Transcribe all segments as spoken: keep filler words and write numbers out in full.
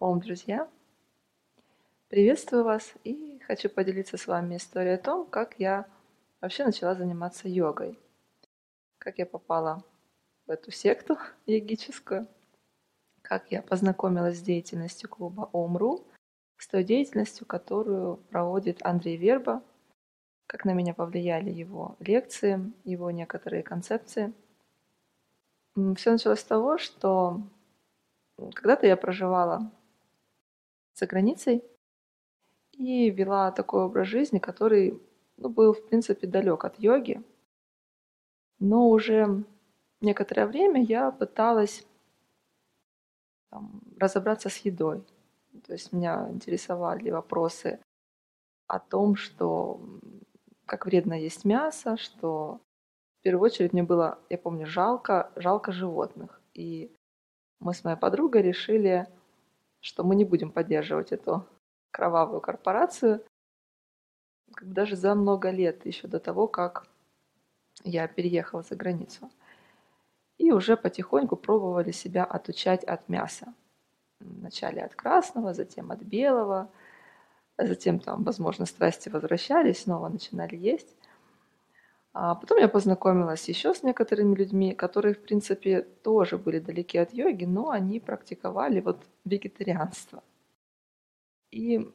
Ом, друзья! Приветствую вас и хочу поделиться с вами историей о том, как я вообще начала заниматься йогой. Как я попала в эту секту йогическую, как я познакомилась с деятельностью клуба Ом.ру, с той деятельностью, которую проводит Андрей Верба, как на меня повлияли его лекции, его некоторые концепции. Все началось с того, что когда-то я проживала за границей и вела такой образ жизни, который ну, был, в принципе, далек от йоги. Но уже некоторое время я пыталась там, разобраться с едой. То есть меня интересовали вопросы о том, что м, как вредно есть мясо, что в первую очередь мне было, я помню, жалко, жалко животных. И мы с моей подругой решили, что мы не будем поддерживать эту кровавую корпорацию, как бы даже за много лет, еще до того, как я переехала за границу. И уже потихоньку пробовали себя отучать от мяса. Вначале от красного, затем от белого, затем там, возможно, страсти возвращались, снова начинали есть. А потом я познакомилась еще с некоторыми людьми, которые, в принципе, тоже были далеки от йоги, но они практиковали вот вегетарианство. И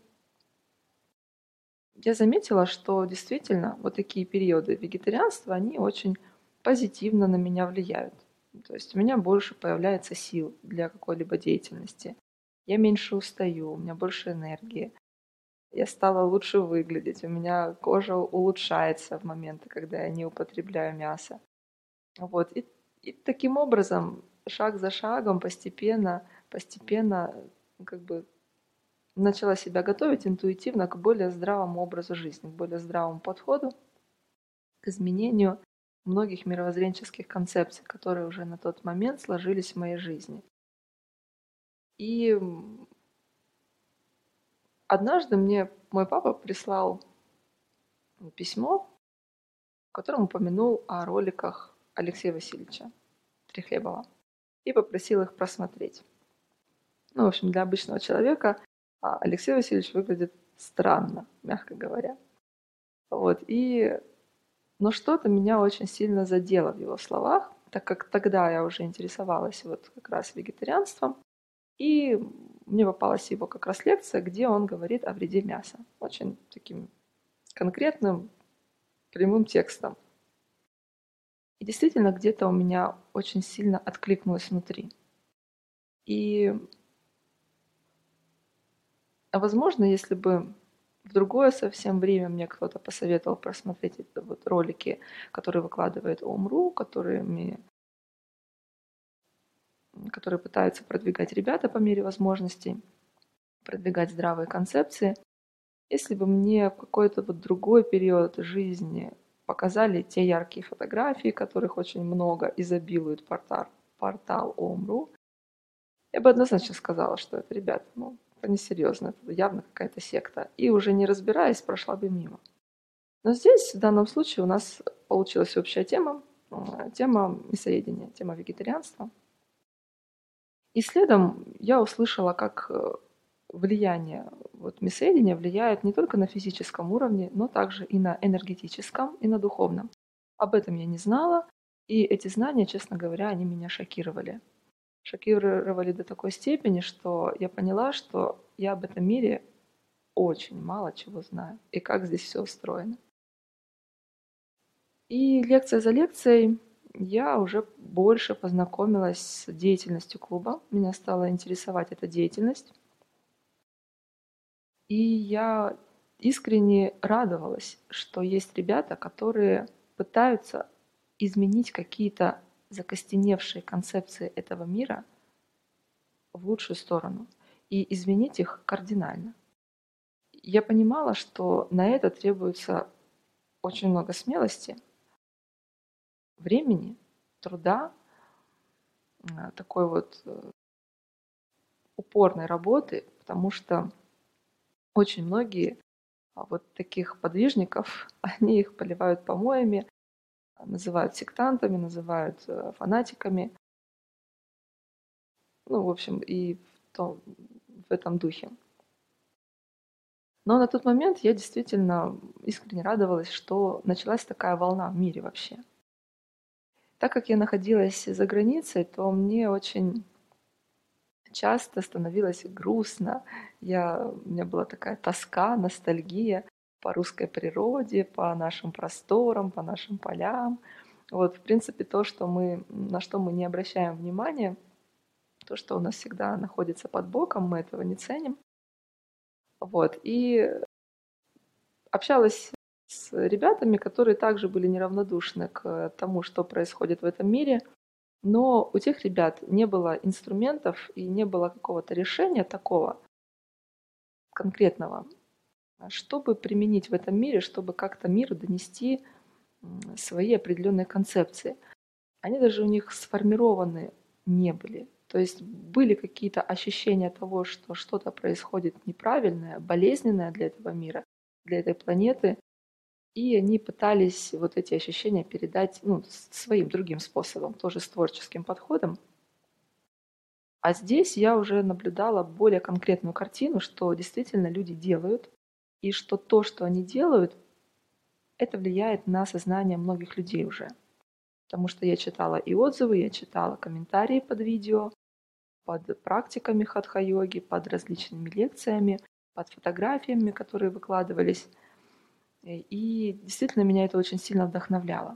я заметила, что действительно вот такие периоды вегетарианства, они очень позитивно на меня влияют. То есть у меня больше появляется сил для какой-либо деятельности. Я меньше устаю, у меня больше энергии. Я стала лучше выглядеть, у меня кожа улучшается в моменты, когда я не употребляю мясо. Вот. И, и таким образом, шаг за шагом, постепенно, постепенно, как бы начала себя готовить интуитивно к более здравому образу жизни, к более здравому подходу, к изменению многих мировоззренческих концепций, которые уже на тот момент сложились в моей жизни. И однажды мне мой папа прислал письмо, в котором упомянул о роликах Алексея Васильевича Трехлебова и попросил их просмотреть. Ну, в общем, для обычного человека Алексей Васильевич выглядит странно, мягко говоря. Вот. И... Но что-то меня очень сильно задело в его словах, так как тогда я уже интересовалась вот как раз вегетарианством, и мне попалась его как раз лекция, где он говорит о вреде мяса. Очень таким конкретным, прямым текстом. И действительно, где-то у меня очень сильно откликнулось внутри. И, возможно, если бы в другое совсем время мне кто-то посоветовал просмотреть это вот ролики, которые выкладывает Ом.ру, которыми, которые пытаются продвигать ребята по мере возможностей, продвигать здравые концепции. Если бы мне в какой-то вот другой период жизни показали те яркие фотографии, которых очень много, изобилует портал, портал Ом.ру, я бы однозначно сказала, что это, ребята, ну, это несерьезно, это явно какая-то секта. И уже не разбираясь, прошла бы мимо. Но здесь, в данном случае, у нас получилась общая тема, тема мясоедения, тема вегетарианства. И следом я услышала, как влияние вот, мясоедения влияет не только на физическом уровне, но также и на энергетическом, и на духовном. Об этом я не знала, и эти знания, честно говоря, они меня шокировали. Шокировали до такой степени, что я поняла, что я об этом мире очень мало чего знаю, и как здесь все устроено. И лекция за лекцией я уже больше познакомилась с деятельностью клуба. Меня стала интересовать эта деятельность. И я искренне радовалась, что есть ребята, которые пытаются изменить какие-то закостеневшие концепции этого мира в лучшую сторону и изменить их кардинально. Я понимала, что на это требуется очень много смелости, времени, труда, такой вот упорной работы, потому что очень многие вот таких подвижников, они их поливают помоями, называют сектантами, называют фанатиками. Ну, в общем, и в том, в этом духе. Но на тот момент я действительно искренне радовалась, что началась такая волна в мире вообще. Так как я находилась за границей, то мне очень часто становилось грустно. Я, у меня была такая тоска, ностальгия по русской природе, по нашим просторам, по нашим полям. Вот, в принципе, то, что мы, на что мы не обращаем внимания, то, что у нас всегда находится под боком, мы этого не ценим. Вот, и общалась с ребятами, которые также были неравнодушны к тому, что происходит в этом мире. Но у тех ребят не было инструментов и не было какого-то решения такого конкретного, чтобы применить в этом мире, чтобы как-то миру донести свои определенные концепции. Они даже у них сформированы не были. То есть были какие-то ощущения того, что что-то происходит неправильное, болезненное для этого мира, для этой планеты, и они пытались вот эти ощущения передать ну, своим другим способом, тоже с творческим подходом. А здесь я уже наблюдала более конкретную картину, что действительно люди делают, и что то, что они делают, это влияет на сознание многих людей уже. Потому что я читала и отзывы, я читала комментарии под видео, под практиками хатха-йоги, под различными лекциями, под фотографиями, которые выкладывались. И действительно меня это очень сильно вдохновляло.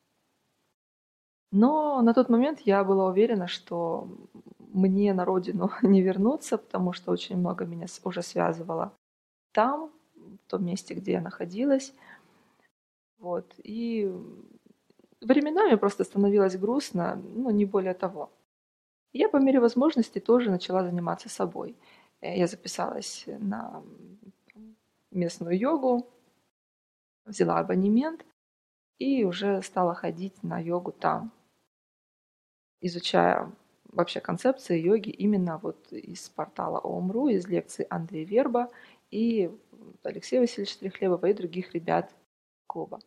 Но на тот момент я была уверена, что мне на родину не вернуться, потому что очень много меня уже связывало там, в том месте, где я находилась. Вот. И временами просто становилось грустно, ну, не более того. Я по мере возможности тоже начала заниматься собой. Э, Я записалась на местную йогу, взяла абонемент и уже стала ходить на йогу там, изучая вообще концепции йоги именно вот из портала Ом.ру, из лекций Андрея Верба и Алексея Васильевича Трехлебова и других ребят клуба.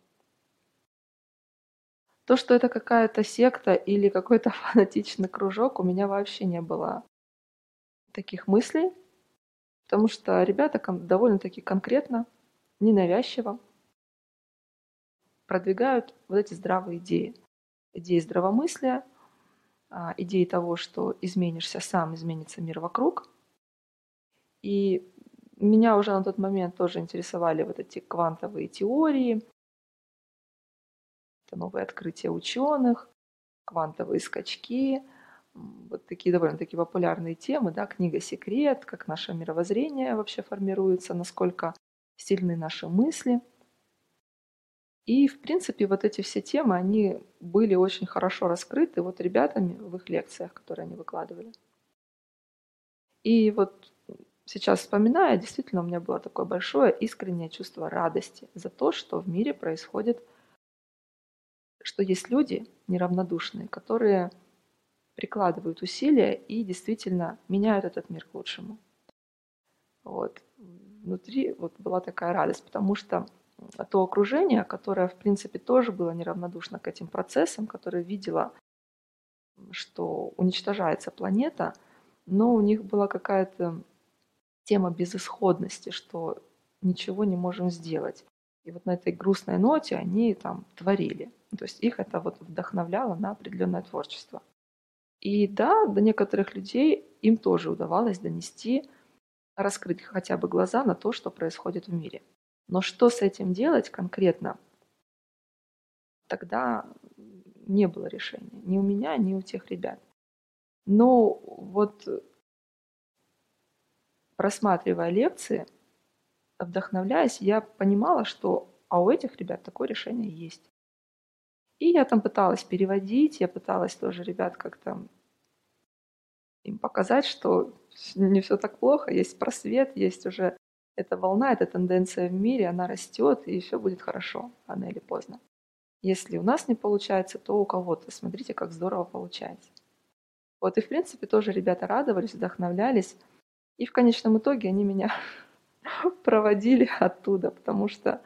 То, что это какая-то секта или какой-то фанатичный кружок, у меня вообще не было таких мыслей, потому что ребята довольно-таки конкретно, ненавязчиво продвигают вот эти здравые идеи. Идеи здравомыслия, а, идеи того, что изменишься сам, изменится мир вокруг. И меня уже на тот момент тоже интересовали вот эти квантовые теории, это новые открытия ученых, квантовые скачки, вот такие довольно-таки популярные темы, да, книга «Секрет», как наше мировоззрение вообще формируется, насколько сильны наши мысли. И, в принципе, вот эти все темы, они были очень хорошо раскрыты вот ребятами в их лекциях, которые они выкладывали. И вот сейчас вспоминая, действительно у меня было такое большое искреннее чувство радости за то, что в мире происходит, что есть люди неравнодушные, которые прикладывают усилия и действительно меняют этот мир к лучшему. Вот. Внутри вот была такая радость, потому что то окружение, которое, в принципе, тоже было неравнодушно к этим процессам, которое видело, что уничтожается планета, но у них была какая-то тема безысходности, что ничего не можем сделать. И вот на этой грустной ноте они там творили. То есть их это вот вдохновляло на определенное творчество. И да, до некоторых людей им тоже удавалось донести, раскрыть хотя бы глаза на то, что происходит в мире. Но что с этим делать конкретно, тогда не было решения. Ни у меня, ни у тех ребят. Но вот просматривая лекции, вдохновляясь, я понимала, что а у этих ребят такое решение есть. И я там пыталась переводить, я пыталась тоже ребят как-то им показать, что не все так плохо, есть просвет, есть уже эта волна, эта тенденция в мире, она растет, и все будет хорошо, рано или поздно. Если у нас не получается, то у кого-то. Смотрите, как здорово получается. Вот и в принципе тоже ребята радовались, вдохновлялись. И в конечном итоге они меня проводили оттуда, потому что,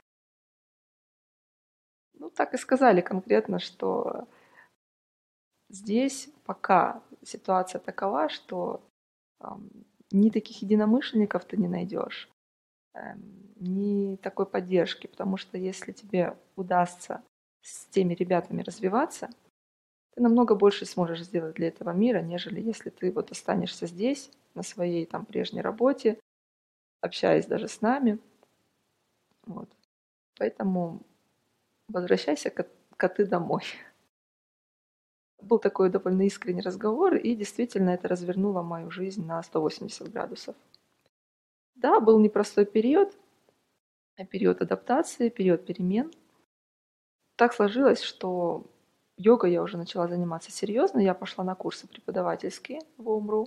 ну, так и сказали конкретно, что здесь пока ситуация такова, что ни таких единомышленников ты не найдешь, эм, ни такой поддержки, потому что если тебе удастся с теми ребятами развиваться, ты намного больше сможешь сделать для этого мира, нежели если ты вот останешься здесь, на своей там прежней работе, общаясь даже с нами. Вот. Поэтому возвращайся, кот- коты, домой. Был такой довольно искренний разговор, и действительно это развернуло мою жизнь на сто восемьдесят градусов. Да, был непростой период, период адаптации, период перемен. Так сложилось, что йогой я уже начала заниматься серьезно. Я пошла на курсы преподавательские в ОМРУ.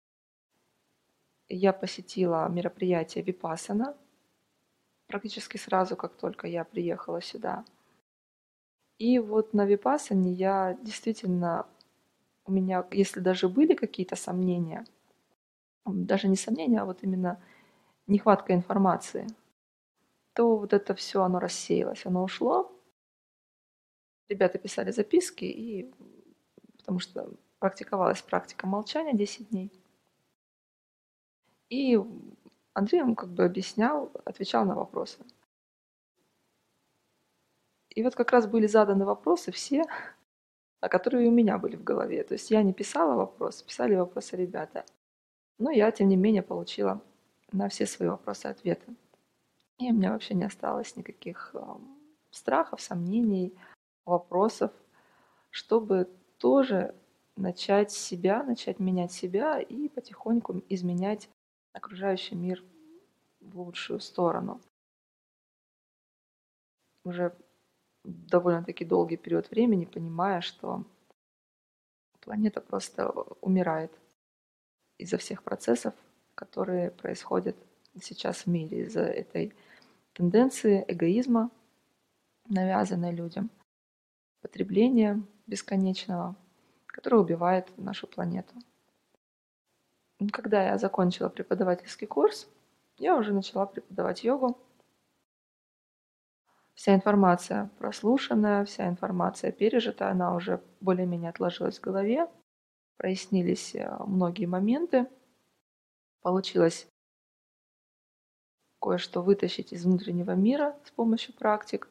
Я посетила мероприятие Випассана практически сразу, как только я приехала сюда. И вот на Випассане я действительно, у меня, если даже были какие-то сомнения, даже не сомнения, а вот именно нехватка информации, то вот это все, оно рассеялось, оно ушло. Ребята писали записки, и потому что практиковалась практика молчания десять дней. И Андрей ему как бы объяснял, отвечал на вопросы. И вот как раз были заданы вопросы все, а которые у меня были в голове. То есть я не писала вопрос, писали вопросы ребята. Но я, тем не менее, получила на все свои вопросы ответы. И у меня вообще не осталось никаких эм, страхов, сомнений, вопросов, чтобы тоже начать себя, начать менять себя и потихоньку изменять окружающий мир в лучшую сторону. Уже довольно-таки долгий период времени, понимая, что планета просто умирает из-за всех процессов, которые происходят сейчас в мире, из-за этой тенденции эгоизма, навязанной людям, потребления бесконечного, которое убивает нашу планету. Когда я закончила преподавательский курс, я уже начала преподавать йогу. Вся информация прослушанная, вся информация пережитая, она уже более-менее отложилась в голове, прояснились э, многие моменты, получилось кое-что вытащить из внутреннего мира с помощью практик,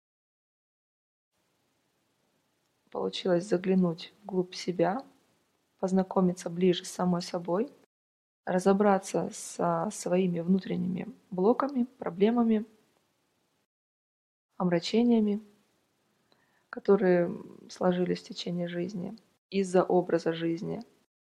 получилось заглянуть вглубь себя, познакомиться ближе с самой собой, разобраться со своими внутренними блоками, проблемами, омрачениями, которые сложились в течение жизни из-за образа жизни.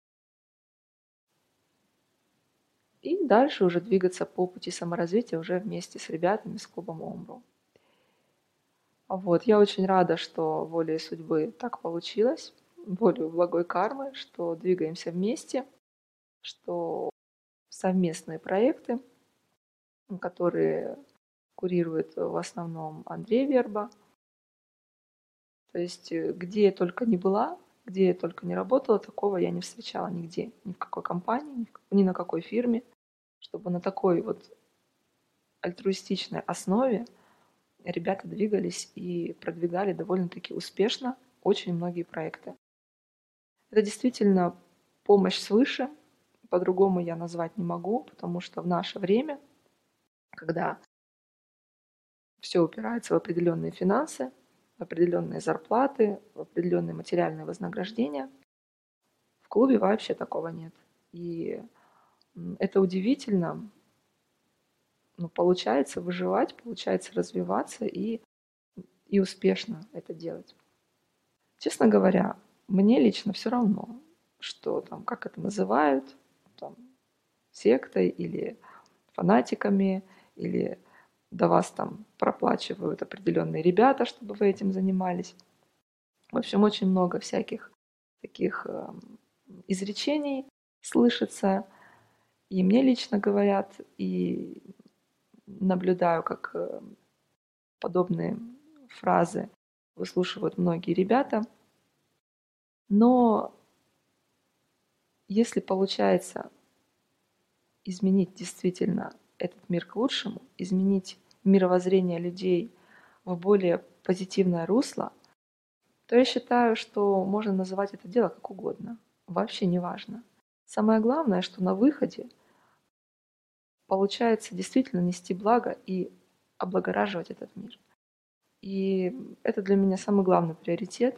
И дальше уже двигаться по пути саморазвития уже вместе с ребятами с клубом ОМРУ. Вот. Я очень рада, что волей судьбы так получилось, волей благой кармы, что двигаемся вместе, что совместные проекты, которые курирует в основном Андрей Верба. То есть э, где я только не была, где я только не работала, такого я не встречала нигде, ни в какой компании, ни, в, ни на какой фирме, чтобы на такой вот альтруистичной основе ребята двигались и продвигали довольно-таки успешно очень многие проекты. Это действительно помощь свыше, по-другому я назвать не могу, потому что в наше время, когда все упирается в определенные финансы, в определенные зарплаты, в определенные материальные вознаграждения, в клубе вообще такого нет. И это удивительно, но получается выживать, получается развиваться и, и успешно это делать. Честно говоря, мне лично все равно, что там, как это называют, там, сектой или фанатиками, или до вас там проплачивают определенные ребята, чтобы вы этим занимались. В общем, очень много всяких таких э, изречений слышится, и мне лично говорят, и наблюдаю, как э, подобные фразы выслушивают многие ребята. Но если получается изменить действительно этот мир к лучшему, изменить мировоззрение людей в более позитивное русло, то я считаю, что можно называть это дело как угодно. Вообще не важно. Самое главное, что на выходе получается действительно нести благо и облагораживать этот мир. И это для меня самый главный приоритет.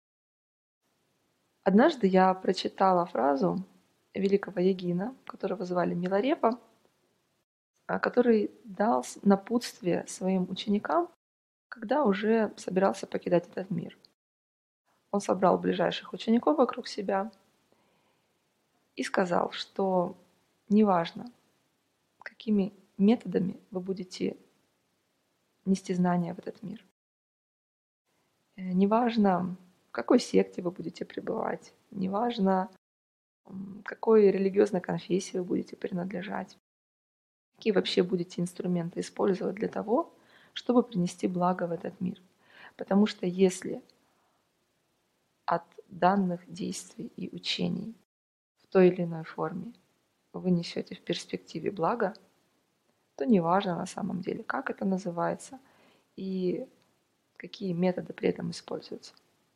Однажды я прочитала фразу великого йогина, которого звали Миларепа, а, который дал с- напутствие своим ученикам, когда уже собирался покидать этот мир. Он собрал ближайших учеников вокруг себя и сказал, что неважно, какими методами вы будете нести знания в этот мир, э, неважно, в какой секте вы будете пребывать, неважно, м, какой религиозной конфессии вы будете принадлежать, какие вообще будете инструменты использовать для того, чтобы принести благо в этот мир. Потому что если от данных действий и учений в той или иной форме вы несете в перспективе благо, то неважно на самом деле, как это называется и какие методы при этом используются.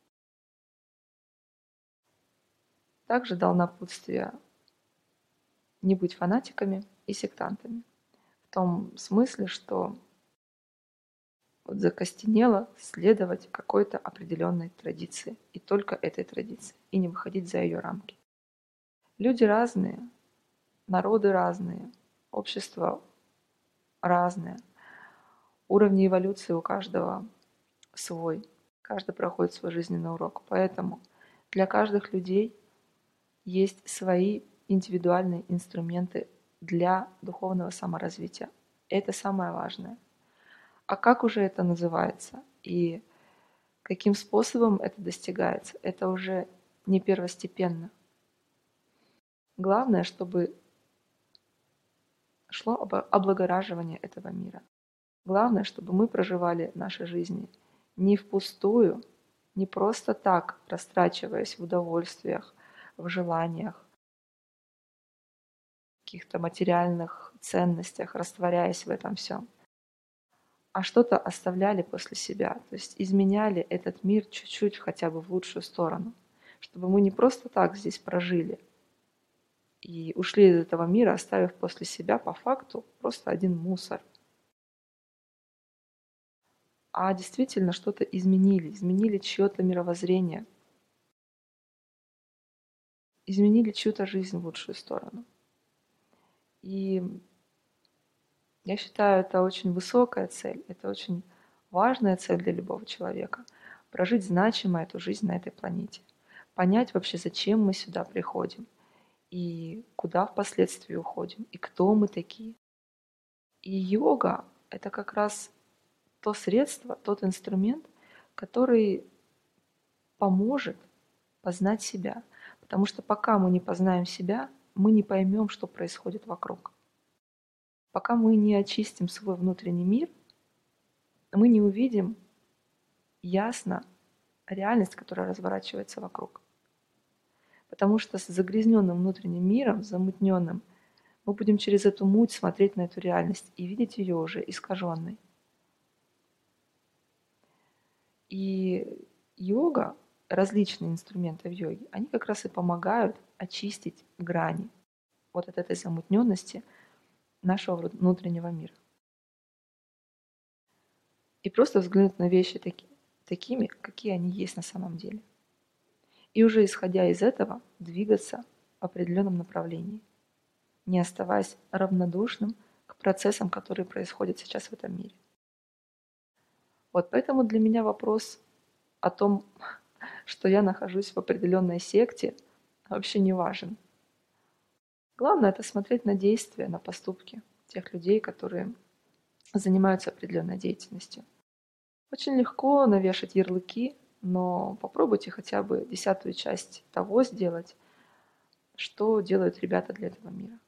Также дал напутствие не быть фанатиками и сектантами. В том смысле, что вот закостенело следовать какой-то определенной традиции и только этой традиции, и не выходить за ее рамки. Люди разные, народы разные, общество разное, уровни эволюции у каждого свой, каждый проходит свой жизненный урок. Поэтому для каждых людей есть свои индивидуальные инструменты для духовного саморазвития. Это самое важное. А как уже это называется и каким способом это достигается, это уже не первостепенно. Главное, чтобы шло облагораживание этого мира. Главное, чтобы мы проживали наши жизни не впустую, не просто так, растрачиваясь в удовольствиях, в желаниях, каких-то материальных ценностях, растворяясь в этом всем, а что-то оставляли после себя, то есть изменяли этот мир чуть-чуть хотя бы в лучшую сторону, чтобы мы не просто так здесь прожили и ушли из этого мира, оставив после себя по факту просто один мусор, а действительно что-то изменили, изменили чье-то мировоззрение, изменили чью-то жизнь в лучшую сторону. И я считаю, это очень высокая цель, это очень важная цель для любого человека. Прожить значимо эту жизнь на этой планете. Понять вообще, зачем мы сюда приходим, и куда впоследствии уходим, и кто мы такие. И йога– это как раз то средство, тот инструмент, который поможет познать себя. Потому что пока мы не познаем себя, мы не поймем, что происходит вокруг. Пока мы не очистим свой внутренний мир, мы не увидим ясно реальность, которая разворачивается вокруг. Потому что с загрязненным внутренним миром, замутненным, мы будем через эту муть смотреть на эту реальность и видеть ее уже искаженной. И йога, различные инструменты в йоге, они как раз и помогают очистить грани вот от этой замутненности нашего внутреннего мира. И просто взглянуть на вещи таки, такими, какие они есть на самом деле. И уже исходя из этого двигаться в определенном направлении, не оставаясь равнодушным к процессам, которые происходят сейчас в этом мире. Вот поэтому для меня вопрос о том, что я нахожусь в определенной секте, вообще не важен. Главное это смотреть на действия, на поступки тех людей, которые занимаются определенной деятельностью. Очень легко навешать ярлыки, но попробуйте хотя бы десятую часть того сделать, что делают ребята для этого мира.